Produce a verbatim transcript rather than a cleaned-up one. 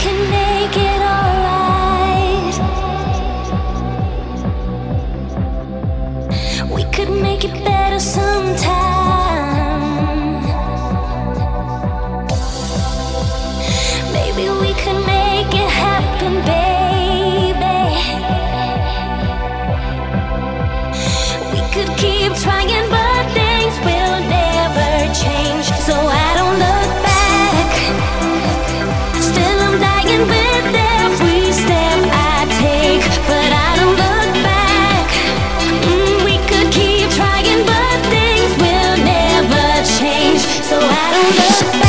can make it alright. We could make it better sometime. Maybe we could make it happen, baby. We could keep trying, but things will never change. So I don't look back. Still I'm dying with every step I take, but I don't look back. Mm, we could keep trying, but things will never change. So I don't look back.